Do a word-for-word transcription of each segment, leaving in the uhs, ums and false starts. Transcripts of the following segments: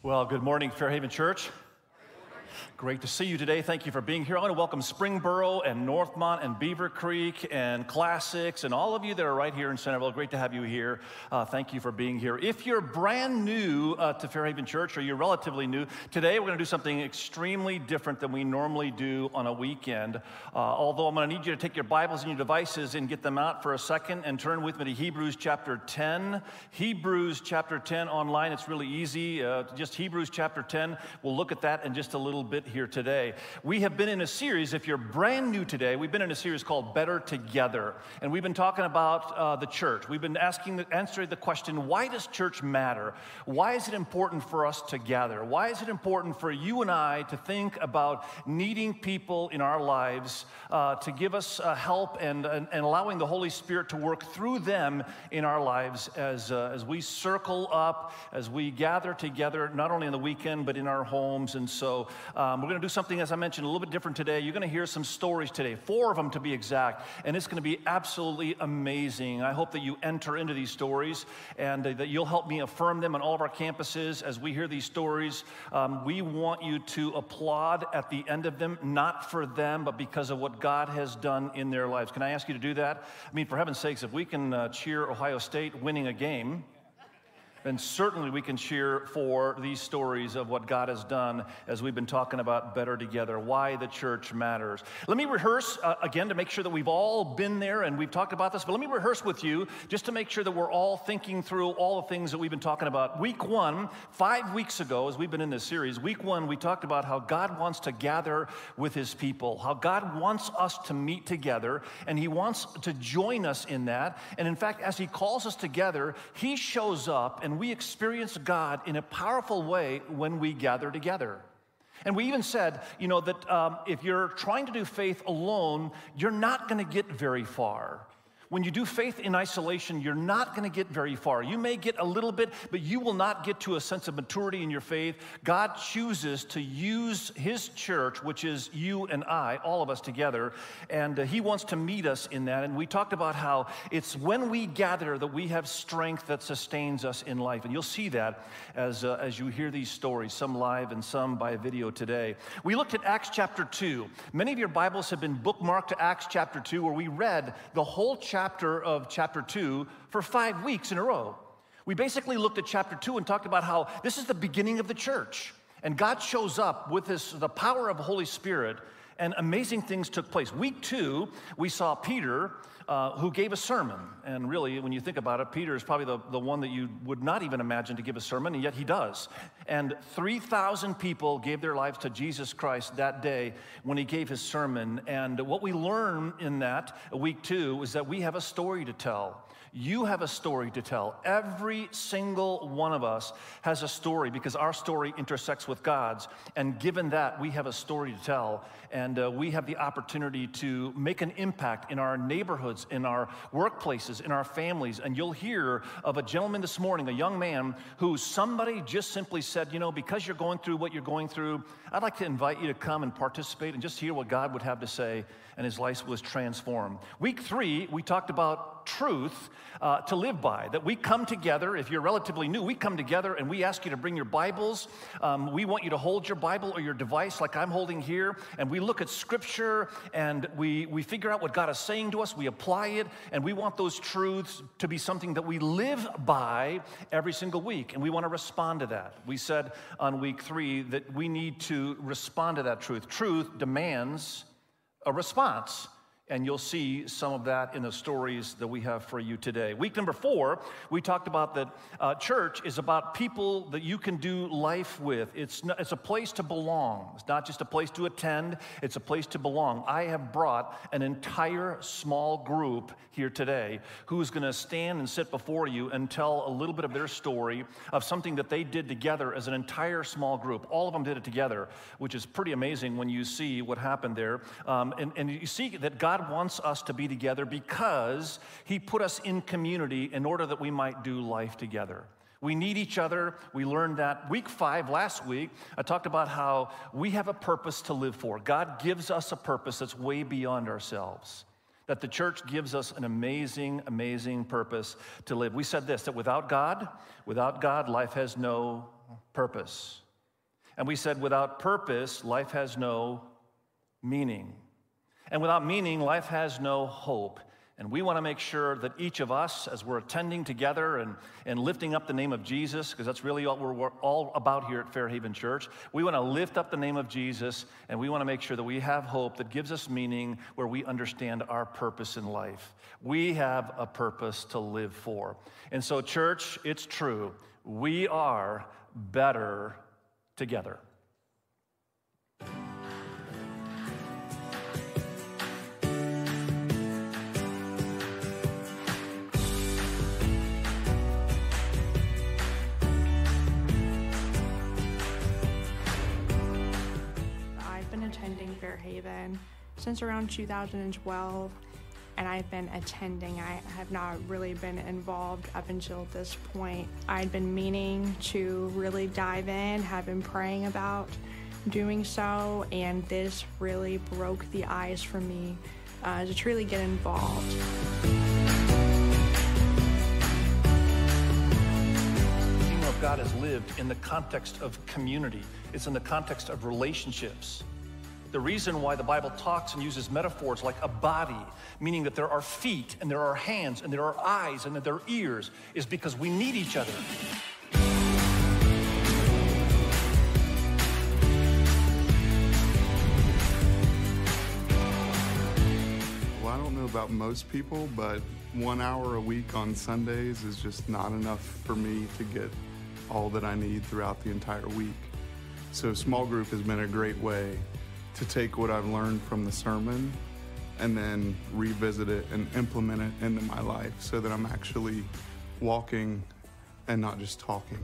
Well, good morning, Fairhaven Church. Great to see you today. Thank you for being here. I want to welcome Springboro and Northmont and Beaver Creek and Classics and all of you that are right here in Centerville. Great to have you here. Uh, thank you for being here. If you're brand new uh, to Fairhaven Church or you're relatively new, today we're going to do something extremely different than we normally do on a weekend. Uh, although I'm going to need you to take your Bibles and your devices and get them out for a second and turn with me to Hebrews chapter ten. Hebrews chapter ten online. It's really easy. Uh, just Hebrews chapter ten. We'll look at that in just a little bit here today. We have been in a series, if you're brand new today, we've been in a series called Better Together. And we've been talking about uh, the church. We've been asking, the, answering the question, why does church matter? Why is it important for us to gather? Why is it important for you and I to think about needing people in our lives uh, to give us uh, help and, and, and allowing the Holy Spirit to work through them in our lives as, uh, as we circle up, as we gather together, not only on the weekend, but in our homes. And so um, we're going to do something, as I mentioned, a little bit different today. You're going to hear some stories today, four of them to be exact, and it's going to be absolutely amazing. I hope that you enter into these stories and uh, that you'll help me affirm them on all of our campuses as we hear these stories. Um, we want you to applaud at the end of them, not for them, but because of what God has done in their lives. Can I ask you to do that? I mean, for heaven's sakes, if we can uh, cheer Ohio State winning a game, then certainly we can cheer for these stories of what God has done as we've been talking about Better Together, why the church matters. Let me rehearse uh, again to make sure that we've all been there and we've talked about this, but let me rehearse with you just to make sure that we're all thinking through all the things that we've been talking about. Week one, five weeks ago, as we've been in this series, week one, we talked about how God wants to gather with his people, how God wants us to meet together, and he wants to join us in that. And in fact, as he calls us together, he shows up and we experience God in a powerful way when we gather together. And we even said, you know, that um, if you're trying to do faith alone, you're not going to get very far. When you do faith in isolation, you're not going to get very far. You may get a little bit, but you will not get to a sense of maturity in your faith. God chooses to use his church, which is you and I, all of us together, and uh, he wants to meet us in that. And we talked about how it's when we gather that we have strength that sustains us in life. And you'll see that as, uh, as you hear these stories, some live and some by video today. We looked at Acts chapter two. Many of your Bibles have been bookmarked to Acts chapter two, where we read the whole chapter chapter of chapter two for five weeks in a row. We basically looked at chapter two and talked about how this is the beginning of the church. And God shows up with this, the power of the Holy Spirit, and amazing things took place. Week two, we saw Peter, uh, who gave a sermon. And really, when you think about it, Peter is probably the, the one that you would not even imagine to give a sermon, and yet he does. And three thousand people gave their lives to Jesus Christ that day when he gave his sermon. And what we learn in that, week two, is that we have a story to tell. You have a story to tell. Every single one of us has a story because our story intersects with God's. And given that, we have a story to tell. And uh, we have the opportunity to make an impact in our neighborhoods, in our workplaces, in our families. And you'll hear of a gentleman this morning, a young man, who somebody just simply said, you know, because you're going through what you're going through, I'd like to invite you to come and participate and just hear what God would have to say. And his life was transformed. Week three, we talked about truth uh, to live by, that we come together. If you're relatively new, we come together and we ask you to bring your Bibles. Um, we want you to hold your Bible or your device like I'm holding here, and we look at Scripture and we, we figure out what God is saying to us, we apply it, and we want those truths to be something that we live by every single week, and we want to respond to that. We said on week three that we need to respond to that truth. Truth demands a response. And you'll see some of that in the stories that we have for you today. Week number four, we talked about that uh, church is about people that you can do life with. It's, not, it's a place to belong. It's not just a place to attend. It's a place to belong. I have brought an entire small group here today who's going to stand and sit before you and tell a little bit of their story of something that they did together as an entire small group. All of them did it together, which is pretty amazing when you see what happened there. Um, and, and you see that God God wants us to be together because he put us in community in order that we might do life together. We need each other. We learned that week five, last week, I talked about how we have a purpose to live for. God gives us a purpose that's way beyond ourselves. That the church gives us an amazing, amazing purpose to live. We said this, that without God, without God, life has no purpose. And we said without purpose, life has no meaning. And without meaning, life has no hope. And we want to make sure that each of us, as we're attending together and, and lifting up the name of Jesus, because that's really all we're, we're all about here at Fairhaven Church, we want to lift up the name of Jesus, and we want to make sure that we have hope that gives us meaning where we understand our purpose in life. We have a purpose to live for. And so, church, it's true. We are better together. Attending Fairhaven since around two thousand twelve, and I've been attending. I have not really been involved up until this point. I'd been meaning to really dive in, have been praying about doing so, and this really broke the ice for me uh, to truly get involved. The kingdom of God is lived in the context of community. It's in the context of relationships. The reason why the Bible talks and uses metaphors like a body, meaning that there are feet and there are hands and there are eyes and that there are ears, is because we need each other. Well, I don't know about most people, but one hour a week on Sundays is just not enough for me to get all that I need throughout the entire week. So small group has been a great way to take what I've learned from the sermon and then revisit it and implement it into my life so that I'm actually walking and not just talking.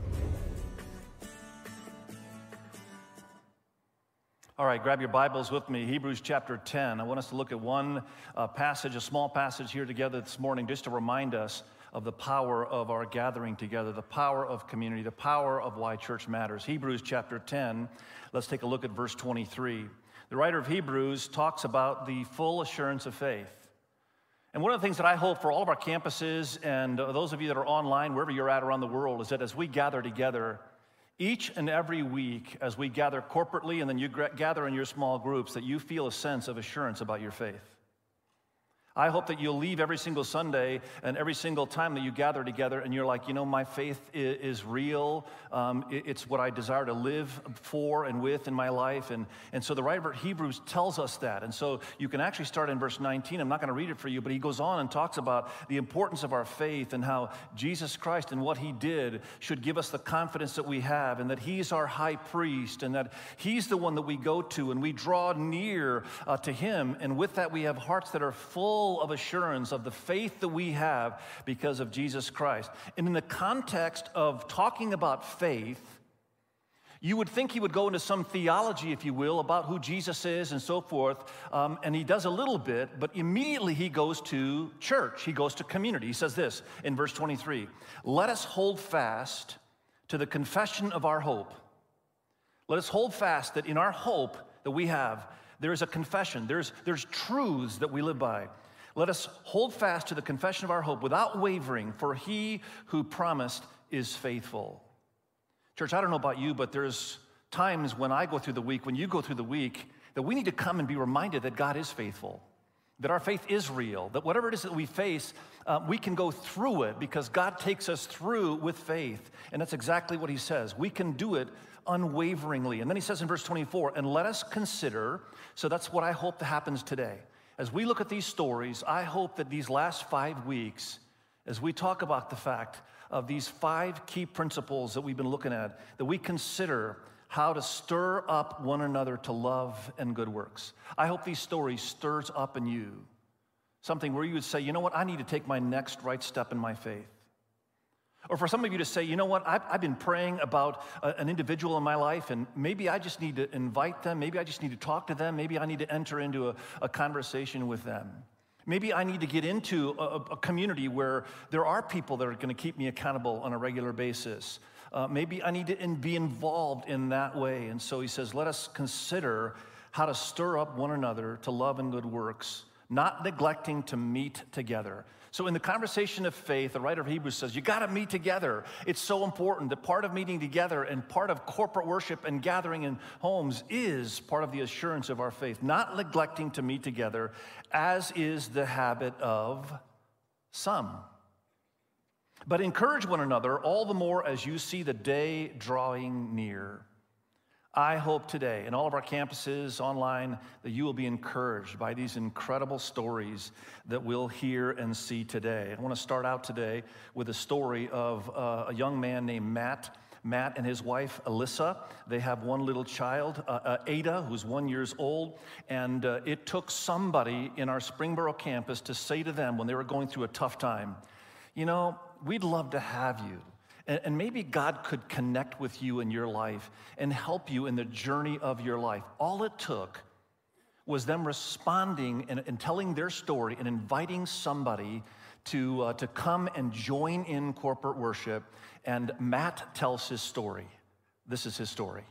All right, grab your Bibles with me, Hebrews chapter ten. I want us to look at one uh, passage, a small passage here together this morning, just to remind us of the power of our gathering together, the power of community, the power of why church matters. Hebrews chapter ten, let's take a look at verse twenty-three. The writer of Hebrews talks about the full assurance of faith. And one of the things that I hope for all of our campuses and uh, those of you that are online, wherever you're at around the world, is that as we gather together, each and every week, as we gather corporately and then you gather in your small groups, that you feel a sense of assurance about your faith. I hope that you'll leave every single Sunday and every single time that you gather together and you're like, you know, my faith is, is real. Um, it, it's what I desire to live for and with in my life. And, and so the writer of Hebrews tells us that. And so you can actually start in verse nineteen. I'm not going to read it for you, but he goes on and talks about the importance of our faith and how Jesus Christ and what he did should give us the confidence that we have, and that he's our high priest, and that he's the one that we go to and we draw near uh, to him. And with that, we have hearts that are full of assurance of the faith that we have because of Jesus Christ. And in the context of talking about faith, you would think he would go into some theology, if you will, about who Jesus is and so forth, um, and he does a little bit, but immediately he goes to church. He goes to community. He says this in verse twenty-three, "Let us hold fast to the confession of our hope." Let us hold fast that in our hope that we have, there is a confession. There's, there's truths that we live by. Let us hold fast to the confession of our hope without wavering, for he who promised is faithful. Church, I don't know about you, but there's times when I go through the week, when you go through the week, that we need to come and be reminded that God is faithful, that our faith is real, that whatever it is that we face, uh, we can go through it because God takes us through with faith. And that's exactly what he says. We can do it unwaveringly. And then he says in verse twenty-four, "And let us consider," so that's what I hope that happens today. As we look at these stories, I hope that these last five weeks, as we talk about the fact of these five key principles that we've been looking at, that we consider how to stir up one another to love and good works. I hope these stories stirs up in you something where you would say, you know what, I need to take my next right step in my faith. Or for some of you to say, you know what, I've, I've been praying about a, an individual in my life, and maybe I just need to invite them, maybe I just need to talk to them, maybe I need to enter into a, a conversation with them. Maybe I need to get into a, a community where there are people that are going to keep me accountable on a regular basis. Uh, maybe I need to in, be involved in that way. And so he says, let us consider how to stir up one another to love and good works, not neglecting to meet together. So in the conversation of faith, the writer of Hebrews says, you got to meet together. It's so important that part of meeting together and part of corporate worship and gathering in homes is part of the assurance of our faith, not neglecting to meet together, as is the habit of some. But encourage one another all the more as you see the day drawing near. I hope today, in all of our campuses, online, that you will be encouraged by these incredible stories that we'll hear and see today. I want to start out today with a story of uh, a young man named Matt. Matt and his wife, Alyssa, they have one little child, uh, uh, Ada, who's one years old, and uh, it took somebody in our Springboro campus to say to them when they were going through a tough time, you know, we'd love to have you. And maybe God could connect with you in your life and help you in the journey of your life. All it took was them responding and, and telling their story and inviting somebody to, uh, to come and join in corporate worship. And Matt tells his story. This is his story.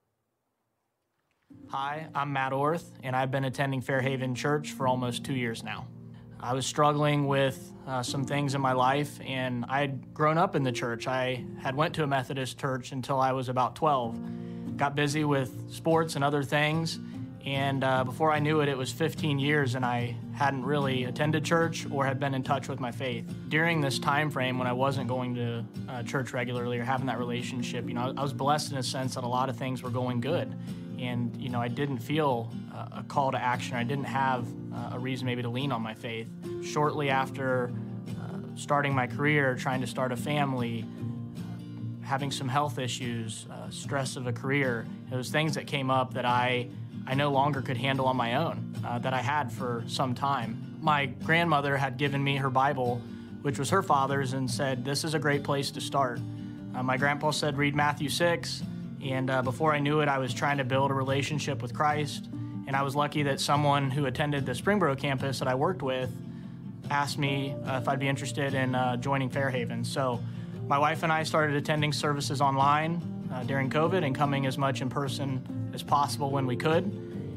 Hi, I'm Matt Orth, and I've been attending Fairhaven Church for almost two years now. I was struggling with uh, some things in my life, and I had grown up in the church. I had went to a Methodist church until I was about twelve. Got busy with sports and other things, and uh, before I knew it, it was fifteen years, and I hadn't really attended church or had been in touch with my faith. During this time frame when I wasn't going to uh, church regularly or having that relationship, you know, I was blessed in a sense that a lot of things were going good. And, you know, I didn't feel uh, a call to action. I didn't have uh, a reason maybe to lean on my faith. Shortly after uh, starting my career, trying to start a family, uh, having some health issues, uh, stress of a career, those things that came up that I, I no longer could handle on my own, uh, that I had for some time. My grandmother had given me her Bible, which was her father's, and said, this is a great place to start. Uh, my grandpa said, read Matthew six. And uh, before I knew it, I was trying to build a relationship with Christ. And I was lucky that someone who attended the Springboro campus that I worked with asked me uh, if I'd be interested in uh, joining Fairhaven. So my wife and I started attending services online uh, during COVID and coming as much in person as possible when we could.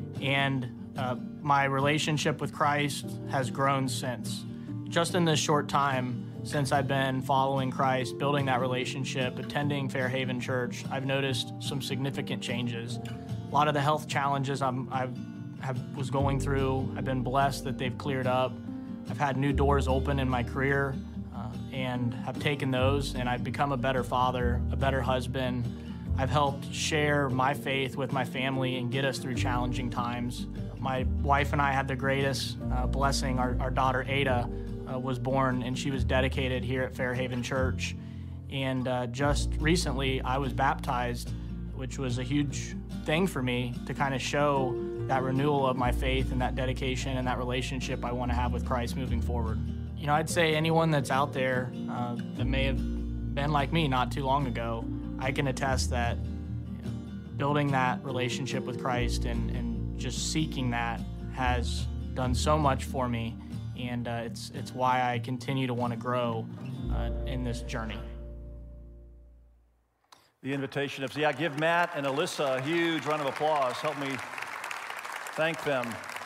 And uh, my relationship with Christ has grown since. Just in this short time, since I've been following Christ, building that relationship, attending Fairhaven Church, I've noticed some significant changes. A lot of the health challenges I'm, I've have, was going through, I've been blessed that they've cleared up. I've had new doors open in my career uh, and have taken those, and I've become a better father, a better husband. I've helped share my faith with my family and get us through challenging times. My wife and I had the greatest uh, blessing. Our, our daughter, Ada, Uh, was born, and she was dedicated here at Fairhaven Church. And uh, just recently, I was baptized, which was a huge thing for me to kind of show that renewal of my faith and that dedication and that relationship I want to have with Christ moving forward. You know, I'd say anyone that's out there uh, that may have been like me not too long ago, I can attest that you know, building that relationship with Christ and, and just seeking that has done so much for me. And uh, it's it's why I continue to want to grow uh, in this journey. The invitation of, yeah, give Matt and Alyssa a huge round of applause. Help me thank them.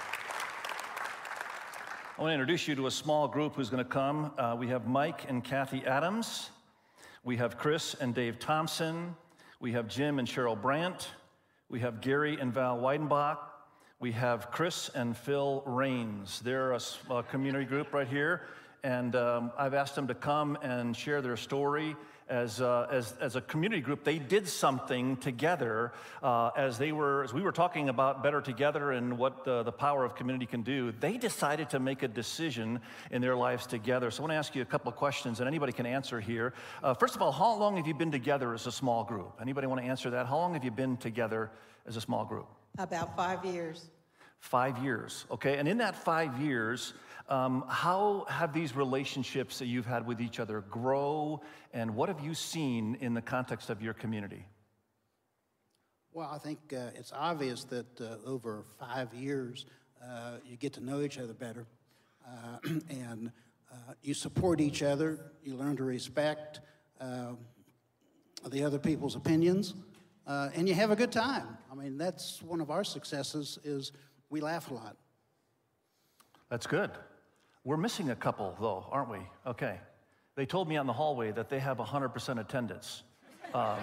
I want to introduce you to a small group who's going to come. Uh, we have Mike and Kathy Adams. We have Chris and Dave Thompson. We have Jim and Cheryl Brandt. We have Gary and Val Weidenbach. We have Chris and Phil Rains. They're a, a community group right here, and um, I've asked them to come and share their story. As, uh, as, as a community group, they did something together uh, as they were, as we were talking about better together and what the, the power of community can do. They decided to make a decision in their lives together. So I want to ask you a couple of questions, and anybody can answer here. Uh, first of all, how long have you been together as a small group? Anybody want to answer that? How long have you been together as a small group? About five years. Five years, okay. And in that five years, um, how have these relationships that you've had with each other grow, and what have you seen in the context of your community? Well, I think uh, it's obvious that uh, over five years, uh, you get to know each other better, uh, and uh, you support each other, you learn to respect uh, the other people's opinions, uh, and you have a good time. I mean, that's one of our successes is we laugh a lot. That's good. We're missing a couple, though, aren't we? Okay. They told me out in the hallway that they have one hundred percent attendance. Um,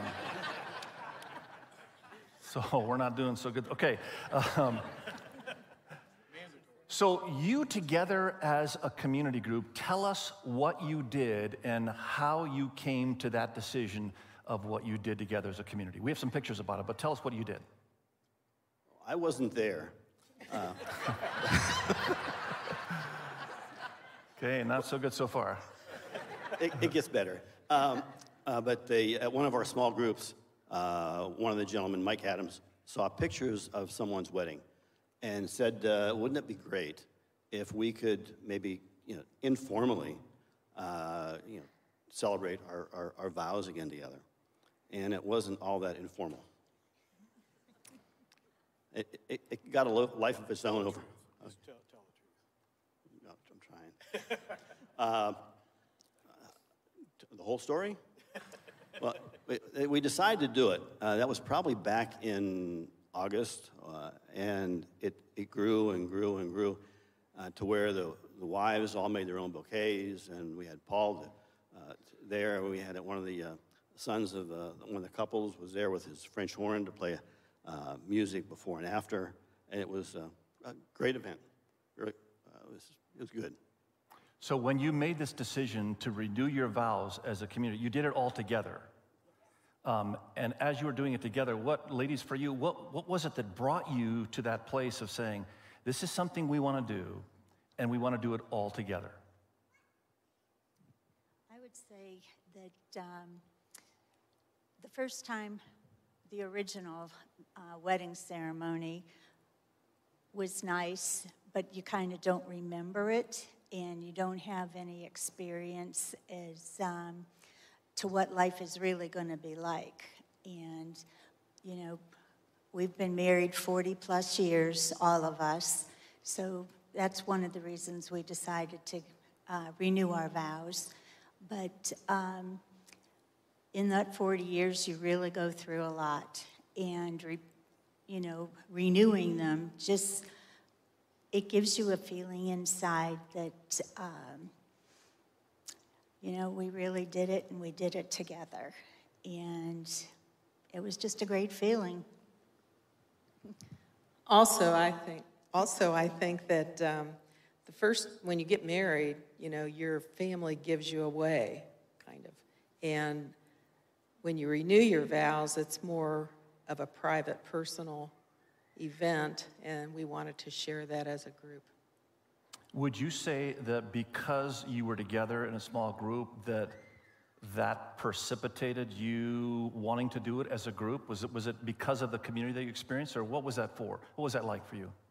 so we're not doing so good. Okay. Um, so you together as a community group, tell us what you did and how you came to that decision of what you did together as a community. We have some pictures about it, but tell us what you did. I wasn't there. Uh, Okay, not so good so far. it, it gets better. Um, uh, but they, at one of our small groups, uh, one of the gentlemen, Mike Adams, saw pictures of someone's wedding and said, uh, wouldn't it be great if we could maybe, you know, informally, uh, you know, celebrate our, our, our vows again together? And it wasn't all that informal. It, it, it got a life of its own over. Just tell, tell the truth. No, I'm trying. uh, the whole story? Well, we, we decided to do it. Uh, that was probably back in August, uh, and it, it grew and grew and grew uh, to where the, the wives all made their own bouquets, and we had Paul uh, there. We had one of the uh, sons of uh, one of the couples was there with his French horn to play uh, music before and after, and it was uh, a great event. Really, uh, it was, it was good. So when you made this decision to renew your vows as a community, you did it all together. Um, and as you were doing it together, what, ladies, for you, what, what was it that brought you to that place of saying, this is something we want to do, and we want to do it all together? I would say that um, the first time, the original uh, wedding ceremony was nice, but you kind of don't remember it, and you don't have any experience as um, to what life is really going to be like. And, you know, we've been married forty plus years, all of us, so that's one of the reasons we decided to uh, renew our vows. But um, in that forty years, you really go through a lot, and, re, you know, renewing them just, it gives you a feeling inside that, um, you know, we really did it, and we did it together. And it was just a great feeling. Also, I think, also, I think that um, the first, when you get married, you know, your family gives you away, kind of. And when you renew your vows, it's more of a private, personal event, and we wanted to share that as a group. Would you say that because you were together in a small group, that that precipitated you wanting to do it as a group? Was it, was it because of the community that you experienced, or what was that for? What was that like for you?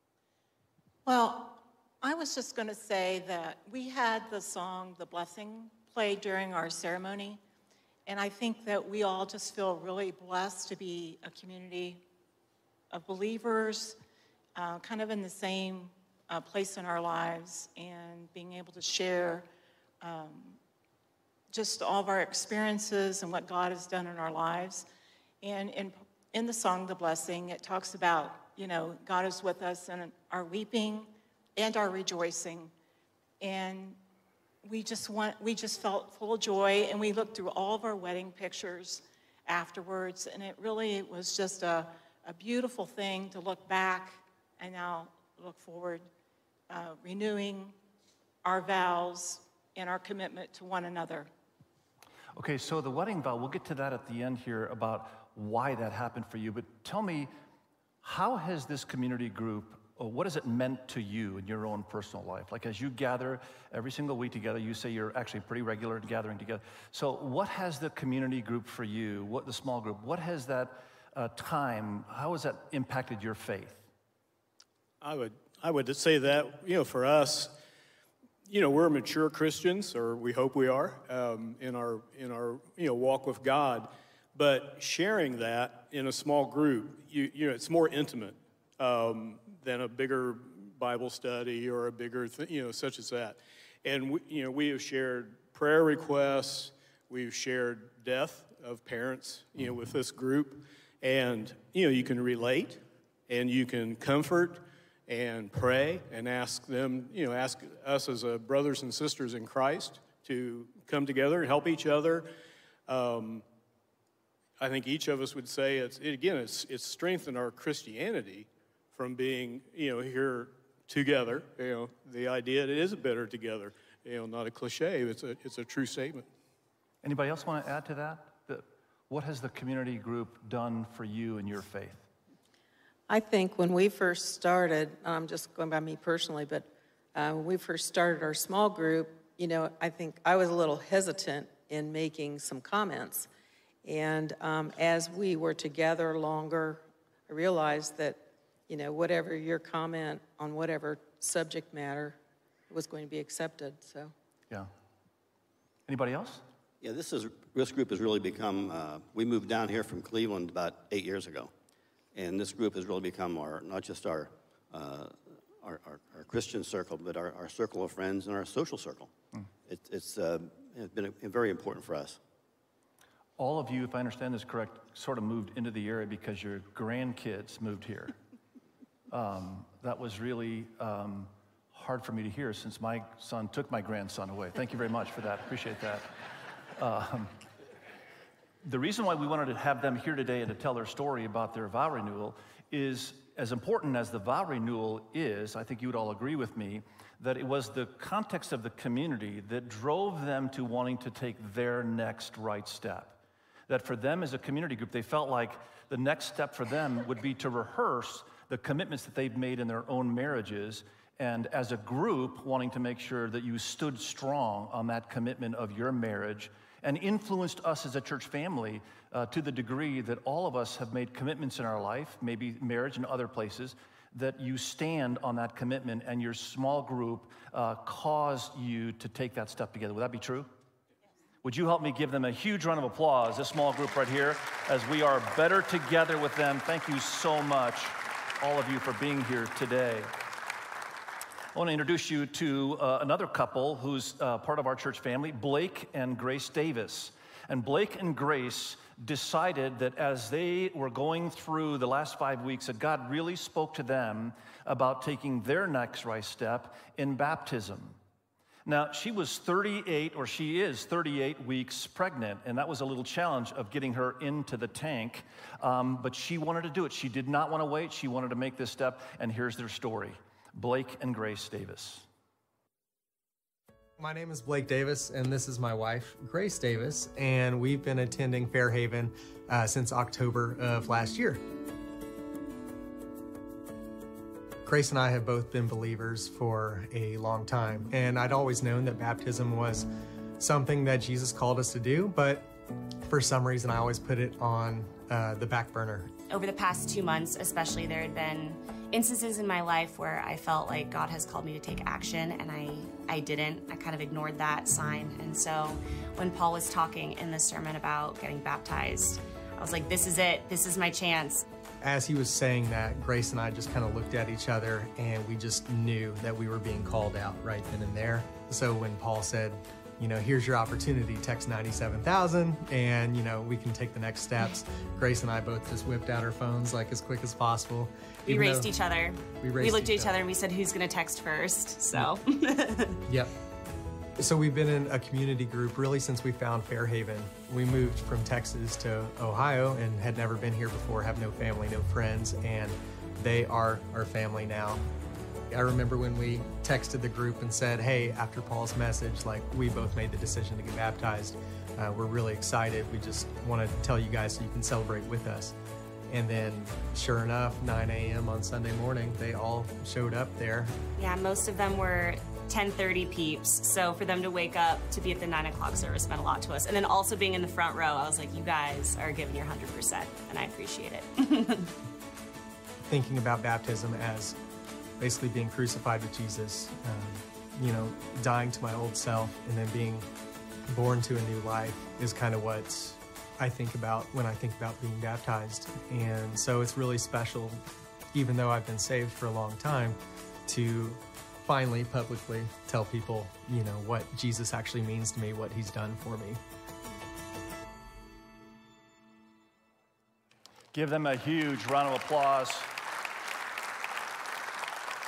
Well, I was just going to say that we had the song, The Blessing, played during our ceremony, and I think that we all just feel really blessed to be a community of believers, uh, kind of in the same uh, place in our lives, and being able to share um, just all of our experiences and what God has done in our lives. And in, in the song, The Blessing, it talks about, you know, God is with us in our weeping and our rejoicing. And we just want, we just felt full of joy, and we looked through all of our wedding pictures afterwards, and it really was just a, a beautiful thing to look back and now look forward, uh, renewing our vows and our commitment to one another. Okay, so the wedding vow, we'll get to that at the end here about why that happened for you, but tell me, how has this community group, or what has it meant to you in your own personal life? Like as you gather every single week together, you say you're actually pretty regular in gathering together. So what has the community group for you, what the small group, what has that uh, time, how has that impacted your faith? I would, I would say that, you know, for us, you know, we're mature Christians, or we hope we are, um, in our, in our, you know, walk with God. But sharing that in a small group, you, you know, it's more intimate um, than a bigger Bible study or a bigger, th- you know, such as that. And, we, you know, we have shared prayer requests. We've shared death of parents, you know, with this group. And, you know, you can relate, and you can comfort, and pray and ask them, you know, ask us as uh, brothers and sisters in Christ to come together and help each other. Um, I think each of us would say, it's, it, again, it's, it's strengthened our Christianity from being, you know, here together. You know, the idea that it is better together, you know, not a cliche, it's a, it's a true statement. Anybody else want to add to that? The, what has the community group done for you in your faith? I think when we first started, I'm just going by me personally, but uh, when we first started our small group, you know, I think I was a little hesitant in making some comments. And um, as we were together longer, I realized that, you know, whatever your comment on whatever subject matter was going to be accepted, so. Yeah. Anybody else? Yeah, this is, this group has really become, uh, we moved down here from Cleveland about eight years ago. And this group has really become our, not just our, uh, our, our, our Christian circle, but our, our circle of friends and our social circle. Mm. It, it's, uh, it's been a, very important for us. All of you, if I understand this correct, sort of moved into the area because your grandkids moved here. um, that was really um, hard for me to hear since my son took my grandson away. Thank you very much for that. Appreciate that. Um, the reason why we wanted to have them here today and to tell their story about their vow renewal is, as important as the vow renewal is, I think you would all agree with me, that it was the context of the community that drove them to wanting to take their next right step. That for them as a community group, they felt like the next step for them would be to rehearse the commitments that they've made in their own marriages, and as a group, wanting to make sure that you stood strong on that commitment of your marriage and influenced us as a church family uh, to the degree that all of us have made commitments in our life, maybe marriage and other places, that you stand on that commitment and your small group uh, caused you to take that step together. Would that be true? Would you help me give them a huge round of applause, this small group right here, as we are better together with them. Thank you so much, all of you, for being here today. I want to introduce you to uh, another couple who's uh, part of our church family, Blake and Grace Davis. And Blake and Grace decided that as they were going through the last five weeks, that God really spoke to them about taking their next right step in baptism. Now, she was thirty-eight, or she is thirty-eight weeks pregnant, and that was a little challenge of getting her into the tank, um, but she wanted to do it. She did not want to wait. She wanted to make this step, and here's their story. Blake and Grace Davis. My name is Blake Davis, and this is my wife, Grace Davis, and we've been attending Fairhaven uh, since October of last year. Grace and I have both been believers for a long time, and I'd always known that baptism was something that Jesus called us to do, but for some reason I always put it on uh, the back burner. Over the past two months especially, there had been instances in my life where I felt like God has called me to take action, and I, I didn't. I kind of ignored that sign. And so when Paul was talking in the sermon about getting baptized, I was like, this is it. This is my chance. As he was saying that, Grace and I just kind of looked at each other, and we just knew that we were being called out right then and there. So when Paul said, you know, here's your opportunity, text ninety-seven thousand, and, you know, we can take the next steps. Grace and I both just whipped out our phones like as quick as possible. We raced each other. We, raced we looked each at each other and we said, who's going to text first? So. Yep. So we've been in a community group really since we found Fairhaven. We moved from Texas to Ohio and had never been here before, have no family, no friends, and they are our family now. I remember when we texted the group and said, hey, after Paul's message, like, we both made the decision to get baptized. Uh, we're really excited. We just want to tell you guys so you can celebrate with us. And then, sure enough, nine a m on Sunday morning, they all showed up there. Yeah, most of them were ten thirty peeps. So for them to wake up to be at the nine o'clock service meant a lot to us. And then also being in the front row, I was like, you guys are giving your one hundred percent, and I appreciate it. Thinking about baptism as basically being crucified with Jesus, um, you know, dying to my old self and then being born to a new life is kind of what I think about when I think about being baptized. And so it's really special, even though I've been saved for a long time, to finally publicly tell people, you know, what Jesus actually means to me, what he's done for me. Give them a huge round of applause.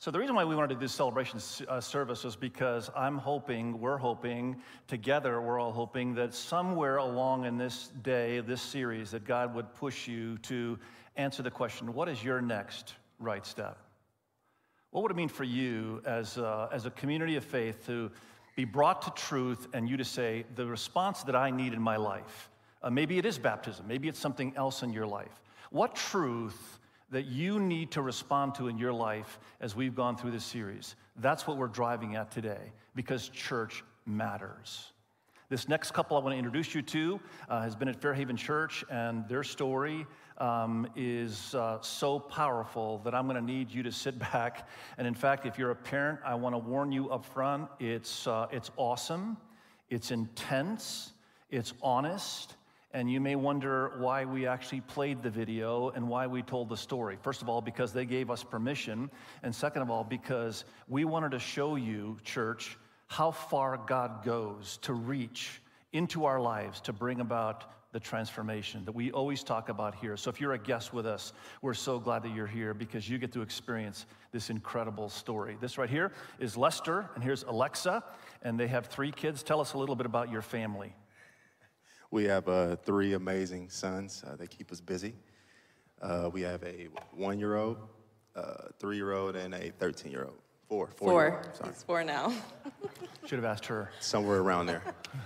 So the reason why we wanted to do this celebration uh, service is because I'm hoping, we're hoping, together we're all hoping that somewhere along in this day, this series, that God would push you to answer the question, what is your next right step? What would it mean for you as a, as a community of faith to be brought to truth and you to say, the response that I need in my life, uh, maybe it is baptism, maybe it's something else in your life. What truth that you need to respond to in your life as we've gone through this series? That's what we're driving at today, because church matters. This next couple I want to introduce you to uh, has been at Fairhaven Church, and their story um, is uh, so powerful that I'm going to need you to sit back. And in fact, if you're a parent, I want to warn you up front, it's, uh, it's awesome, it's intense, it's honest, and you may wonder why we actually played the video and why we told the story. First of all, because they gave us permission, and second of all, because we wanted to show you, church, how far God goes to reach into our lives to bring about the transformation that we always talk about here. So if you're a guest with us, we're so glad that you're here because you get to experience this incredible story. This right here is Lester, and here's Alexa, and they have three kids. Tell us a little bit about your family. We have uh, three amazing sons. Uh, they keep us busy. Uh, we have a one-year-old, a three-year-old, and a thirteen-year-old. Four. Four. Four. He's four now. Should have asked her. Somewhere around there.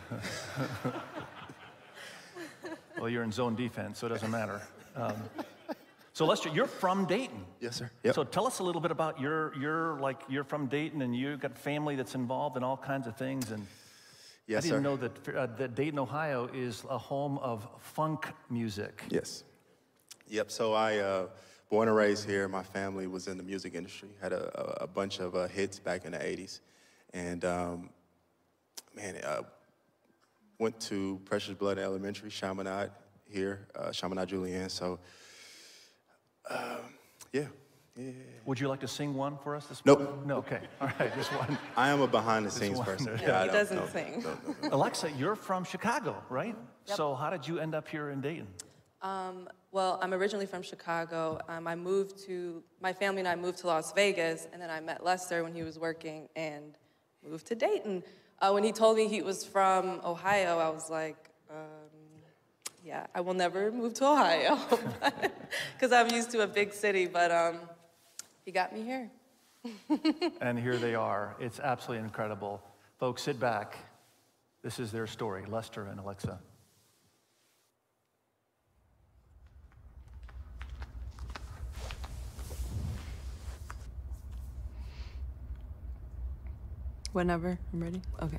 Well, you're in zone defense, so it doesn't matter. Um, so Lester, you're from Dayton. Yes, sir. Yep. So tell us a little bit about your, your like, you're from Dayton, and you've got family that's involved in all kinds of things. And yes, I didn't sir. know that, uh, that Dayton, Ohio is a home of funk music. Yes. Yep. So I, uh, born and raised here, my family was in the music industry. Had a, a, a bunch of uh, hits back in the eighties. And, um, man, uh, went to Precious Blood Elementary, Chaminade here, uh, Chaminade Julienne. So, um, yeah. yeah. Would you like to sing one for us this Nope. morning? No, okay. All right, just one. I am a behind-the-scenes person. Yeah, he doesn't sing. No, no, no. Alexa, you're from Chicago, right? Yep. So how did you end up here in Dayton? Um, well, I'm originally from Chicago. Um, I moved to, my family and I moved to Las Vegas, and then I met Lester when he was working and moved to Dayton. Uh, when he told me he was from Ohio, I was like, um, yeah, I will never move to Ohio, because I'm used to a big city, but um, he got me here. And here they are. It's absolutely incredible. Folks, sit back. This is their story, Lester and Alexa. Whenever I'm ready? Okay.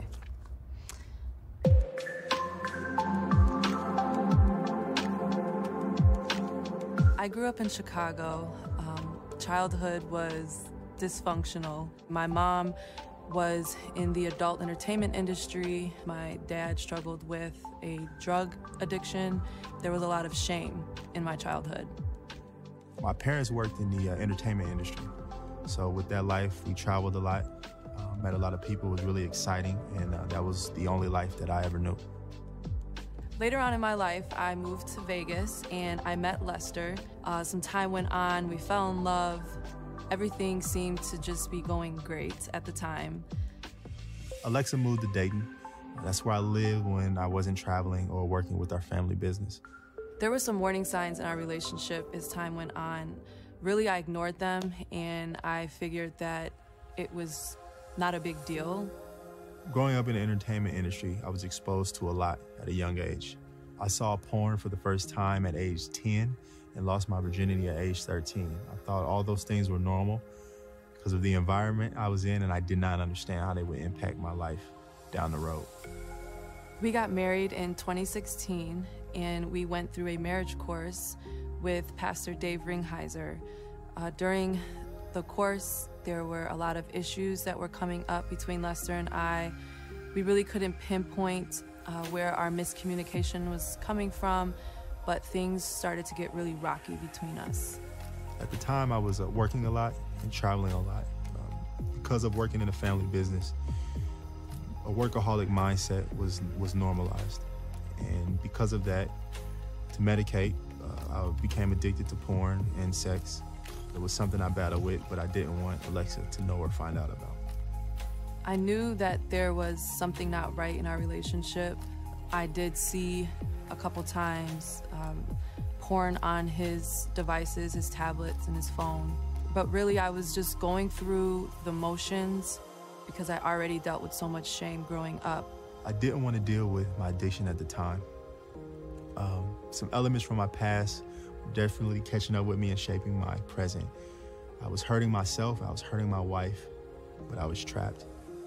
I grew up in Chicago. Um, childhood was dysfunctional. My mom was in the adult entertainment industry. My dad struggled with a drug addiction. There was a lot of shame in my childhood. My parents worked in the uh, entertainment industry. So with that life, we traveled a lot. Uh, met a lot of people. It was really exciting, and uh, that was the only life that I ever knew. Later on in my life, I moved to Vegas, and I met Lester. Uh, some time went on, we fell in love. Everything seemed to just be going great at the time. Alexa moved to Dayton. That's where I lived when I wasn't traveling or working with our family business. There were some warning signs in our relationship as time went on. Really, I ignored them, and I figured that it was not a big deal. Growing up in the entertainment industry, I was exposed to a lot at a young age. I saw porn for the first time at age ten and lost my virginity at age thirteen. I thought all those things were normal because of the environment I was in, and I did not understand how they would impact my life down the road. We got married in twenty sixteen, and we went through a marriage course with Pastor Dave Ringheiser. Uh, during the course, there were a lot of issues that were coming up between Lester and I. We really couldn't pinpoint uh, where our miscommunication was coming from, but things started to get really rocky between us. At the time, I was uh, working a lot and traveling a lot. Um, because of working in a family business, a workaholic mindset was, was normalized. And because of that, to medicate, uh, I became addicted to porn and sex. It was something I battled with, but I didn't want Alexa to know or find out about. I knew that there was something not right in our relationship. I did see a couple times um, porn on his devices, his tablets, and his phone. But really, I was just going through the motions because I already dealt with so much shame growing up. I didn't want to deal with my addiction at the time. Um, some elements from my past were definitely catching up with me and shaping my present. I was hurting myself, I was hurting my wife, but I was trapped.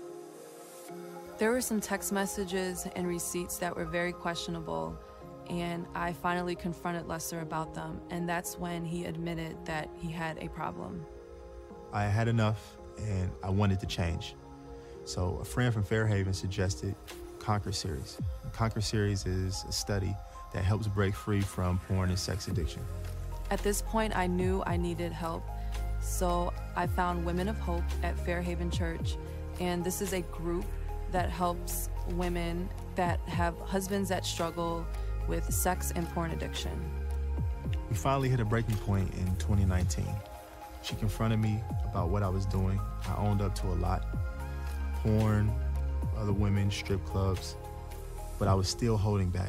There were some text messages and receipts that were very questionable, and I finally confronted Lester about them, and that's when he admitted that he had a problem. I had enough, and I wanted to change. So a friend from Fairhaven suggested Conquer Series. Conquer Series is a study that helps break free from porn and sex addiction. At this point, I knew I needed help, so I found Women of Hope at Fairhaven Church, and this is a group that helps women that have husbands that struggle with sex and porn addiction. We finally hit a breaking point in twenty nineteen. She confronted me about what I was doing. I owned up to a lot. Porn, other women, strip clubs, but I was still holding back.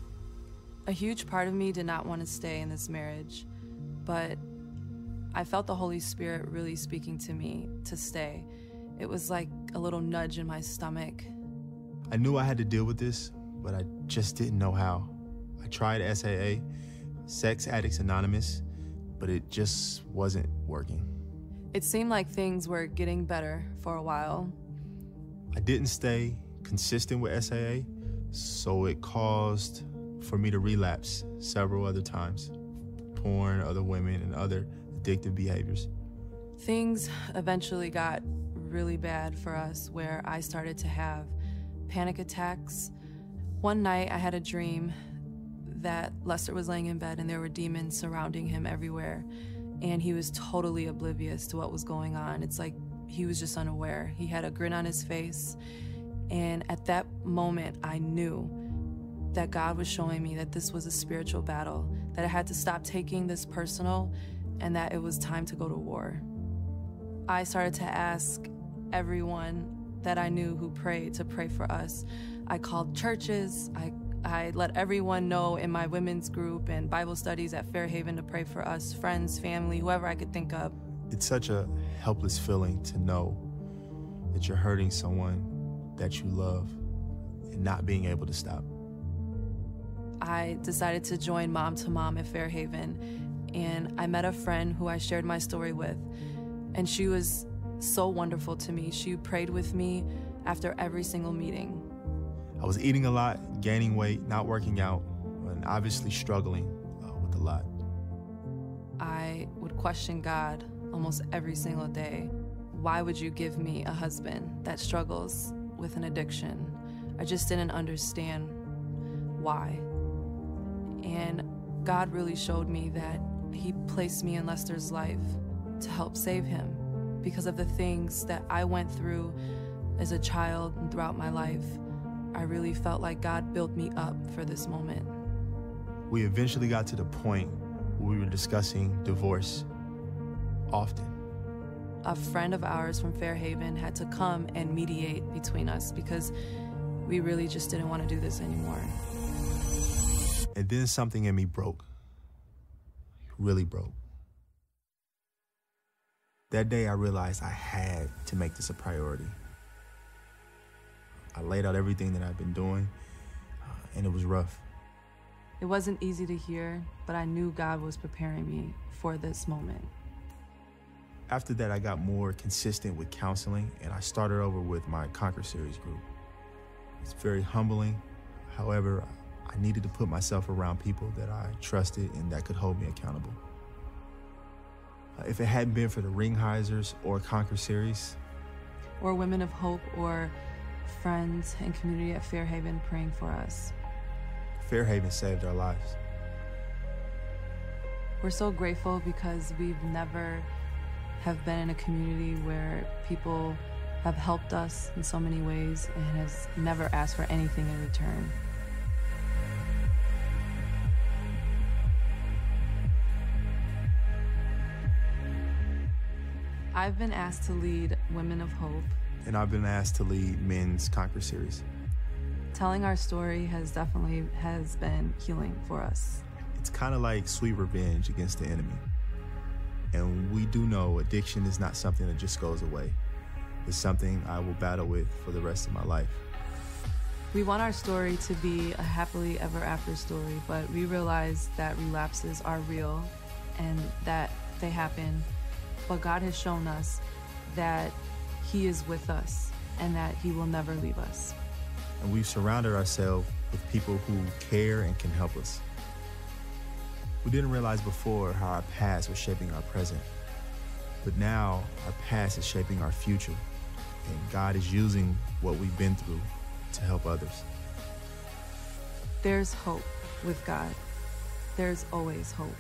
A huge part of me did not want to stay in this marriage, but I felt the Holy Spirit really speaking to me to stay. It was like a little nudge in my stomach. I knew I had to deal with this, but I just didn't know how. I tried S A A, Sex Addicts Anonymous, but it just wasn't working. It seemed like things were getting better for a while. I didn't stay consistent with S A A, so it caused for me to relapse several other times. Porn, other women, and other addictive behaviors. Things eventually got really bad for us, where I started to have panic attacks. One night I had a dream that Lester was laying in bed and there were demons surrounding him everywhere, and he was totally oblivious to what was going on. It's like he was just unaware. He had a grin on his face, and at that moment I knew that God was showing me that this was a spiritual battle, that I had to stop taking this personal, and that it was time to go to war. I started to ask everyone that I knew who prayed to pray for us. I called churches, I, I let everyone know in my women's group and Bible studies at Fairhaven to pray for us, friends, family, whoever I could think of. It's such a helpless feeling to know that you're hurting someone that you love and not being able to stop. I decided to join Mom to Mom at Fairhaven, and I met a friend who I shared my story with, and she was so wonderful to me. She prayed with me after every single meeting. I was eating a lot, gaining weight, not working out, and obviously struggling uh, with a lot. I would question God almost every single day. Why would you give me a husband that struggles with an addiction? I just didn't understand why. And God really showed me that He placed me in Lester's life to help save him because of the things that I went through as a child and throughout my life. I really felt like God built me up for this moment. We eventually got to the point where we were discussing divorce often. A friend of ours from Fairhaven had to come and mediate between us because we really just didn't want to do this anymore. And then something in me broke, really broke. That day I realized I had to make this a priority. I laid out everything that I've been doing, uh, and it was rough. It wasn't easy to hear, but I knew God was preparing me for this moment. After that, I got more consistent with counseling, and I started over with my Conquer Series group. It's very humbling. However, I needed to put myself around people that I trusted and that could hold me accountable. Uh, if it hadn't been for the Ringheisers or Conquer Series, or Women of Hope, or friends and community at Fairhaven praying for us, Fairhaven saved our lives. We're so grateful because we've never have been in a community where people have helped us in so many ways and has never asked for anything in return. I've been asked to lead Women of Hope. And I've been asked to lead Men's Conquer Series. Telling our story has definitely has been healing for us. It's kind of like sweet revenge against the enemy. And we do know addiction is not something that just goes away. It's something I will battle with for the rest of my life. We want our story to be a happily ever after story, but we realize that relapses are real and that they happen. But God has shown us that He is with us and that He will never leave us. And we've surrounded ourselves with people who care and can help us. We didn't realize before how our past was shaping our present. But now our past is shaping our future. And God is using what we've been through to help others. There's hope with God. There's always hope.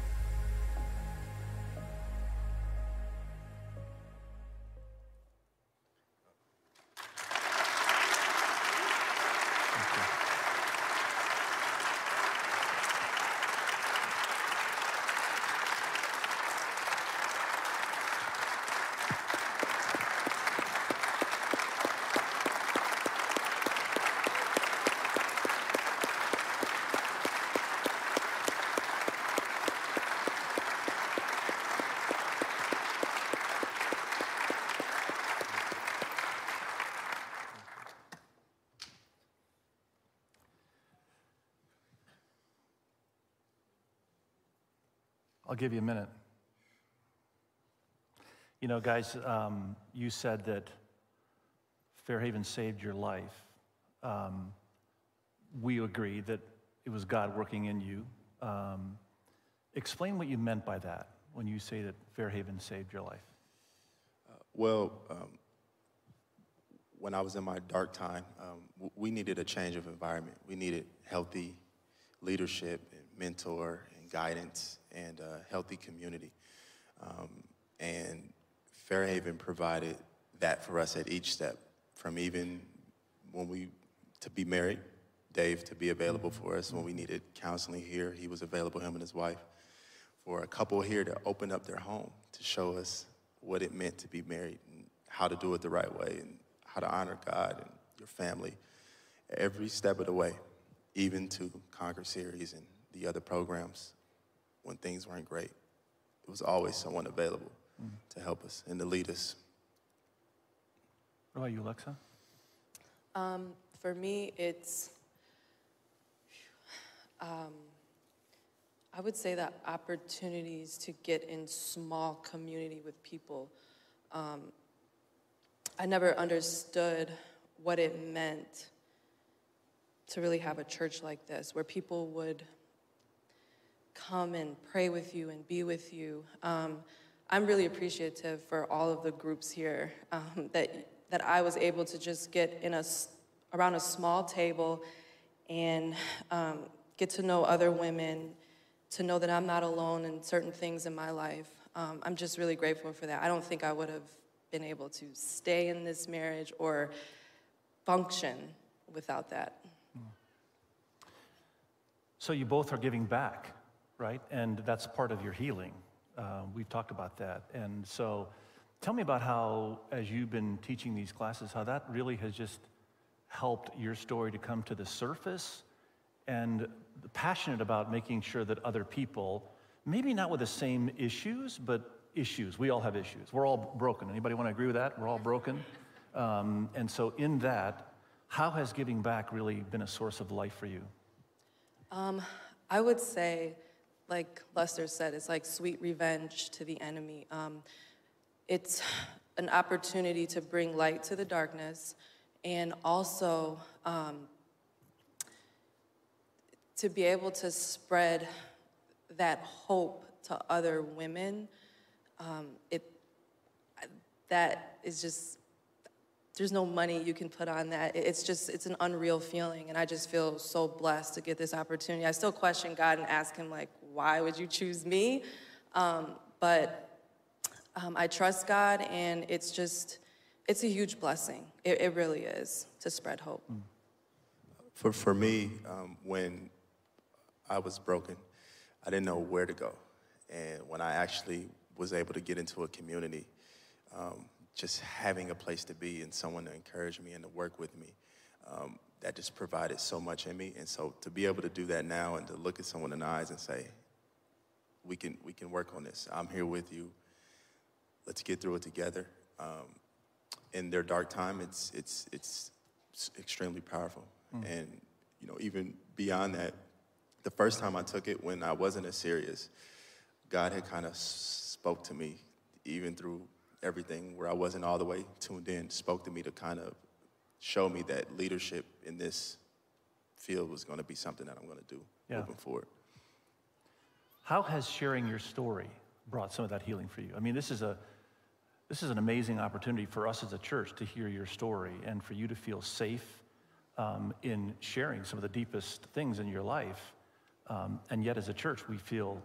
I'll give you a minute. You know, guys, um, you said that Fairhaven saved your life. Um, we agree that it was God working in you. Um, explain what you meant by that when you say that Fairhaven saved your life. Uh, well, um, when I was in my dark time, um, we needed a change of environment. We needed healthy leadership and mentor and guidance and a healthy community. Um, and Fairhaven provided that for us at each step, from even when we, to be married, Dave to be available for us when we needed counseling here. He was available, him and his wife. For a couple here to open up their home to show us what it meant to be married and how to do it the right way and how to honor God and your family every step of the way, even to Conquer Series and the other programs. When things weren't great, it was always someone available mm. to help us and to lead us. What about you, Alexa? Um, for me, it's, um, I would say that opportunities to get in small community with people. Um, I never understood what it meant to really have a church like this, where people would come and pray with you and be with you. Um, I'm really appreciative for all of the groups here um, that that I was able to just get in a around a small table and um, get to know other women, to know that I'm not alone in certain things in my life. Um, I'm just really grateful for that. I don't think I would have been able to stay in this marriage or function without that. So you both are giving back, right? And that's part of your healing. Uh, we've talked about that. And so tell me about how, as you've been teaching these classes, how that really has just helped your story to come to the surface, and passionate about making sure that other people, maybe not with the same issues, but issues. We all have issues. We're all broken. Anybody want to agree with that? We're all broken. Um, and so in that, how has giving back really been a source of life for you? Um, I would say, like Lester said, it's like sweet revenge to the enemy. Um, it's an opportunity to bring light to the darkness, and also um, to be able to spread that hope to other women. Um, it that is just, there's no money you can put on that. It's just, it's an unreal feeling, and I just feel so blessed to get this opportunity. I still question God and ask him, like, why would you choose me? Um, but um, I trust God, and it's just, it's a huge blessing. It, it really is, to spread hope. For, for me, um, when I was broken, I didn't know where to go. And when I actually was able to get into a community, um, just having a place to be and someone to encourage me and to work with me, um, that just provided so much in me. And so to be able to do that now and to look at someone in the eyes and say, we can, we can work on this. I'm here with you. Let's get through it together. Um, in their dark time, it's, it's, it's extremely powerful. Mm. And, you know, even beyond that, the first time I took it, when I wasn't as serious, God had kind of spoke to me, even through everything where I wasn't all the way tuned in, spoke to me to kind of show me that leadership in this field was going to be something that I'm going to do yeah. moving forward. How has sharing your story brought some of that healing for you? I mean, this is a this is an amazing opportunity for us as a church to hear your story and for you to feel safe um, in sharing some of the deepest things in your life. Um, and yet, as a church, we feel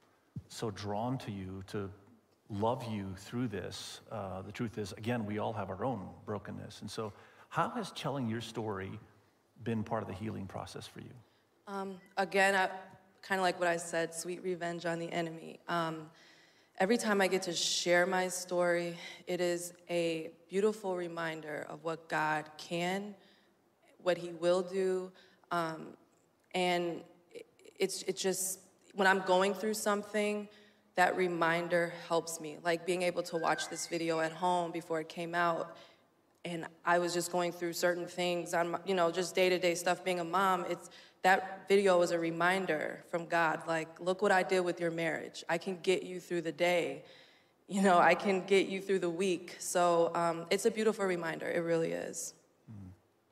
so drawn to you, to love you through this. Uh, the truth is, again, we all have our own brokenness. And so how has telling your story been part of the healing process for you? Um, again, I, kind of like what I said, sweet revenge on the enemy. Um, every time I get to share my story, it is a beautiful reminder of what God can, what he will do. Um, and it's, it's just, when I'm going through something, that reminder helps me. Like being able to watch this video at home before it came out, and I was just going through certain things on, my, you know, just day-to-day stuff being a mom. It's, that video was a reminder from God, like, look what I did with your marriage. I can get you through the day. You know, I can get you through the week. So um, it's a beautiful reminder, it really is. Mm-hmm.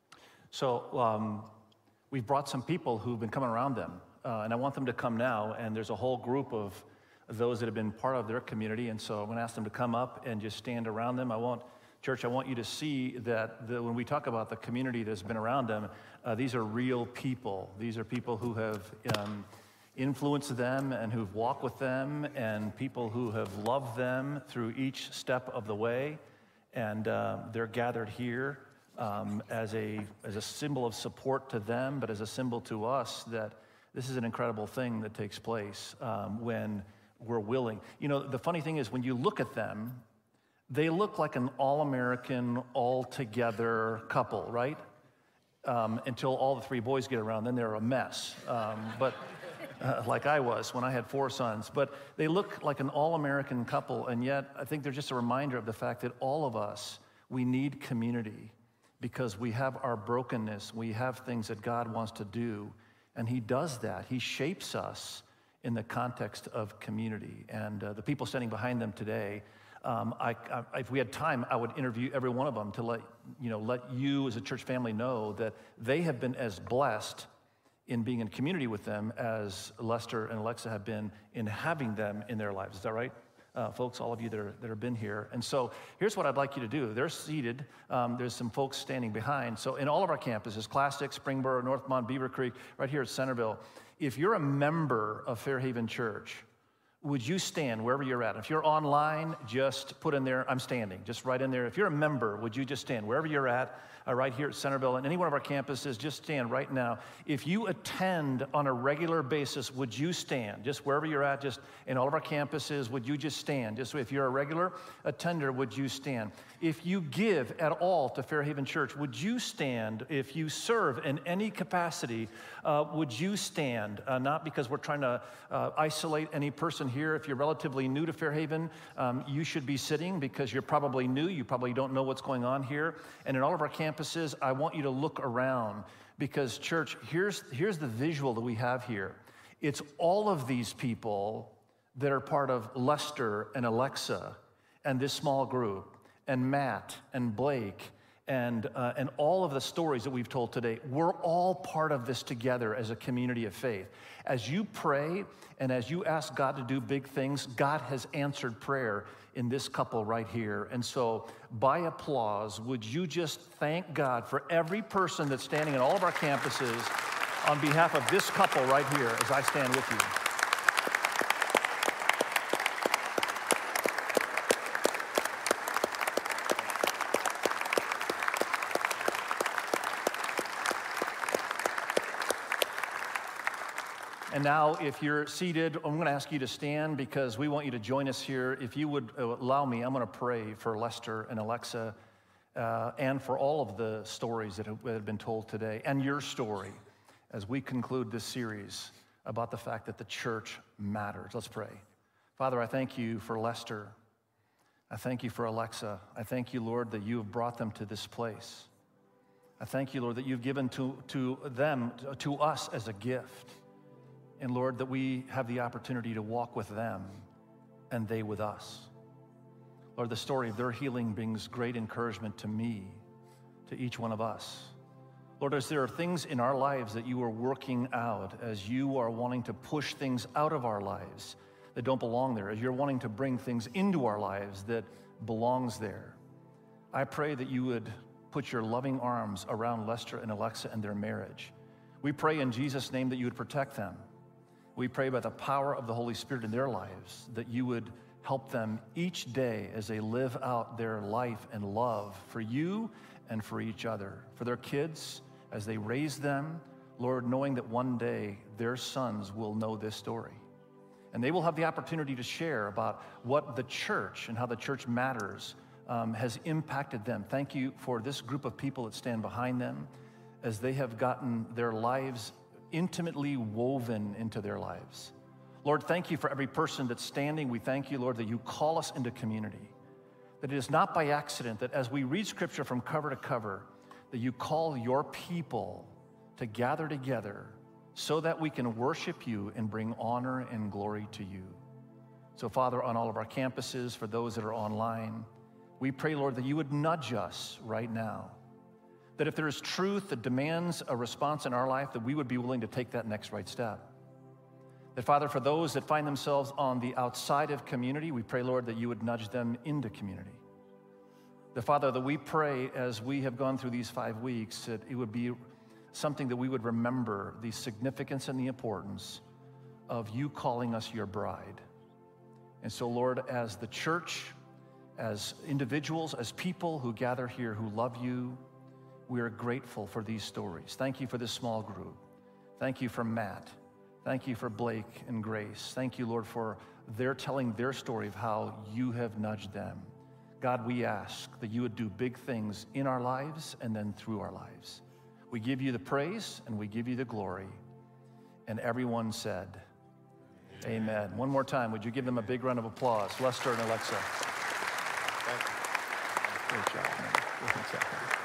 So um, we've brought some people who've been coming around them, uh, and I want them to come now, and there's a whole group of those that have been part of their community, and so I'm gonna ask them to come up and just stand around them. I want, church, I want you to see that the, when we talk about the community that's been around them, uh, these are real people. These are people who have um, influenced them and who've walked with them, and people who have loved them through each step of the way, and uh, they're gathered here um, as, a, as a symbol of support to them, but as a symbol to us that this is an incredible thing that takes place um, when we're willing. You know, the funny thing is when you look at them, they look like an all-American, all-together couple, right? Um, until all the three boys get around, then they're a mess. Um, but uh, like I was when I had four sons. But they look like an all-American couple, and yet I think they're just a reminder of the fact that all of us, we need community because we have our brokenness. We have things that God wants to do, and he does that. He shapes us in the context of community. And uh, the people standing behind them today, um, I, I, if we had time, I would interview every one of them to let you know, let you as a church family know that they have been as blessed in being in community with them as Lester and Alexa have been in having them in their lives. Is that right? Uh, folks, all of you that, are, that have been here. And so here's what I'd like you to do. They're seated. Um, there's some folks standing behind. So in all of our campuses, Classic, Springboro, Northmont, Beaver Creek, right here at Centerville, if you're a member of Fairhaven Church, would you stand wherever you're at? If you're online, just put in there, I'm standing, just right in there. If you're a member, would you just stand wherever you're at, uh, right here at Centerville, and any one of our campuses, just stand right now. If you attend on a regular basis, would you stand? Just wherever you're at, just in all of our campuses, would you just stand? Just if you're a regular attender, would you stand? If you give at all to Fairhaven Church, would you stand? If you serve in any capacity, uh, would you stand? Uh, not because we're trying to uh, isolate any person here. If you're relatively new to Fairhaven, um, you should be sitting because you're probably new. You probably don't know what's going on here. And in all of our campuses, I want you to look around because, church, here's, here's the visual that we have here. It's all of these people that are part of Lester and Alexa and this small group, and Matt and Blake, and, uh, and all of the stories that we've told today. We're all part of this together as a community of faith. As you pray and as you ask God to do big things, God has answered prayer in this couple right here. And so by applause, would you just thank God for every person that's standing in all of our campuses on behalf of this couple right here as I stand with you. And now, if you're seated, I'm going to ask you to stand because we want you to join us here. If you would allow me, I'm going to pray for Lester and Alexa uh, and for all of the stories that have, that have been told today and your story as we conclude this series about the fact that the church matters. Let's pray. Father, I thank you for Lester. I thank you for Alexa. I thank you, Lord, that you have brought them to this place. I thank you, Lord, that you've given to, to them, to us as a gift. And Lord, that we have the opportunity to walk with them and they with us. Lord, the story of their healing brings great encouragement to me, to each one of us. Lord, as there are things in our lives that you are working out, as you are wanting to push things out of our lives that don't belong there, as you're wanting to bring things into our lives that belongs there, I pray that you would put your loving arms around Lester and Alexa and their marriage. We pray in Jesus' name that you would protect them. We pray by the power of the Holy Spirit in their lives that you would help them each day as they live out their life and love for you and for each other, for their kids as they raise them, Lord, knowing that one day their sons will know this story. And they will have the opportunity to share about what the church and how the church matters um, has impacted them. Thank you for this group of people that stand behind them as they have gotten their lives intimately woven into their lives. Lord, thank you for every person that's standing. We thank you, Lord, that you call us into community, that it is not by accident that as we read Scripture from cover to cover, that you call your people to gather together so that we can worship you and bring honor and glory to you. So, Father, on all of our campuses, for those that are online, we pray, Lord, that you would nudge us right now, that if there is truth that demands a response in our life, that we would be willing to take that next right step. That, Father, for those that find themselves on the outside of community, we pray, Lord, that you would nudge them into community. That, Father, that we pray as we have gone through these five weeks, that it would be something that we would remember the significance and the importance of you calling us your bride. And so, Lord, as the church, as individuals, as people who gather here who love you, we are grateful for these stories. Thank you for this small group. Thank you for Matt. Thank you for Blake and Grace. Thank you, Lord, for their telling their story of how you have nudged them. God, we ask that you would do big things in our lives and then through our lives. We give you the praise and we give you the glory. And everyone said, amen. Amen. One more time, would you give them a big round of applause? Lester and Alexa. Thank you. Great job, man. Great job.